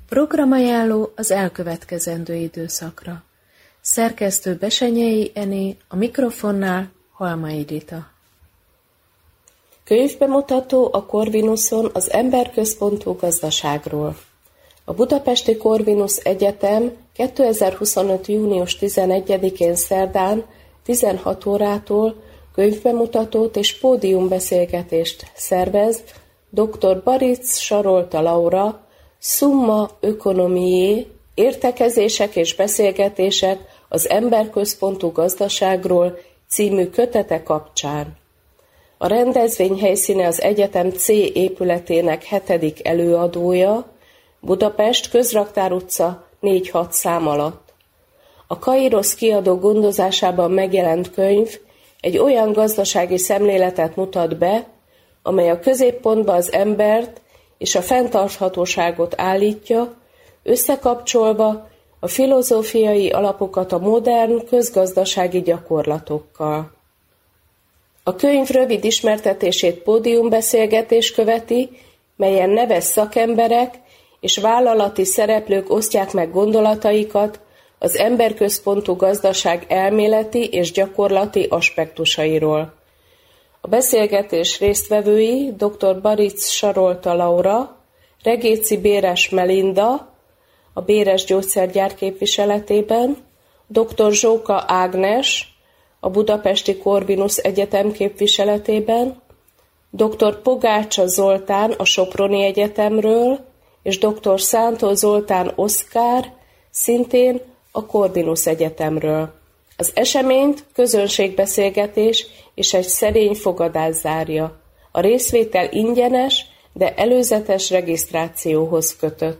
Programajánló az elkövetkezendő időszakra. Szerkesztő Besenyei Ené, a mikrofonnál Halmai Rita. Könyvbemutató a Corvinuson az emberközpontú gazdaságról. A Budapesti Corvinus Egyetem 2025. június 11-én szerdán 16 órától könyvbemutatót és pódiumbeszélgetést szervez dr. Barics Sarolta Laura, Summa Economiae, értekezések és beszélgetések az emberközpontú gazdaságról című kötete kapcsán. A rendezvény helyszíne az egyetem C épületének 7. előadója, Budapest, Közraktár utca 4-6 szám alatt. A Kairos kiadó gondozásában megjelent könyv egy olyan gazdasági szemléletet mutat be, amely a középpontba az embert és a fenntarthatóságot állítja, összekapcsolva a filozófiai alapokat a modern közgazdasági gyakorlatokkal. A könyv rövid ismertetését pódiumbeszélgetés követi, melyen neves szakemberek és vállalati szereplők osztják meg gondolataikat az emberközpontú gazdaság elméleti és gyakorlati aspektusairól. A beszélgetés résztvevői dr. Barics Sarolta Laura, Regéci Béres Melinda, a Béres Gyógyszergyár képviseletében, dr. Zsóka Ágnes, a Budapesti Corvinus Egyetem képviseletében, dr. Pogácsa Zoltán a Soproni Egyetemről, és dr. Szántó Zoltán Oszkár, szintén a Corvinus Egyetemről. Az eseményt közönségbeszélgetés és egy szerény fogadás zárja. A részvétel ingyenes, de előzetes regisztrációhoz kötött.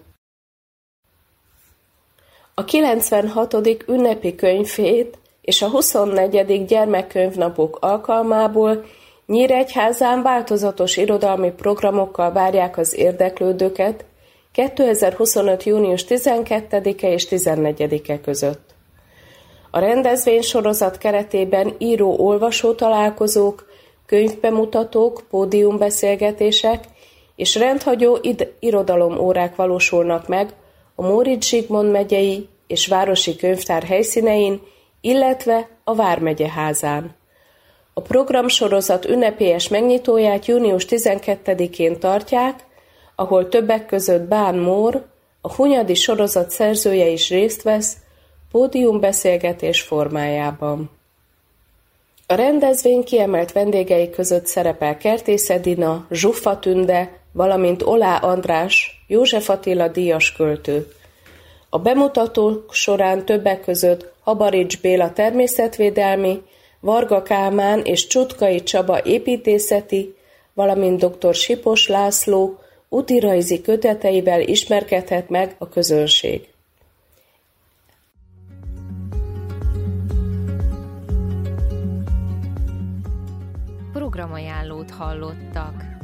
A 96. ünnepi könyvhét és a 24. gyermekkönyvnapok alkalmából Nyíregyházán változatos irodalmi programokkal várják az érdeklődőket 2025. június 12-e és 14-e között. A rendezvénysorozat keretében író-olvasó találkozók, könyvbemutatók, pódiumbeszélgetések és rendhagyó irodalomórák valósulnak meg a Móricz Zsigmond megyei és városi könyvtár helyszínein, illetve a Vármegye házán. A programsorozat ünnepélyes megnyitóját június 12-én tartják, ahol többek között Bán Mór, a Hunyadi sorozat szerzője is részt vesz, pódiumbeszélgetés formájában. A rendezvény kiemelt vendégei között szerepel Kertész Edina, Zsuffa Tünde, valamint Olá András, József Attila díjas költő. A bemutatók során többek között Habarics Béla természetvédelmi, Varga Kálmán és Csutkai Csaba építészeti, valamint dr. Sipos László útirajzi köteteivel ismerkedhet meg a közönség. Programajánlót hallottak.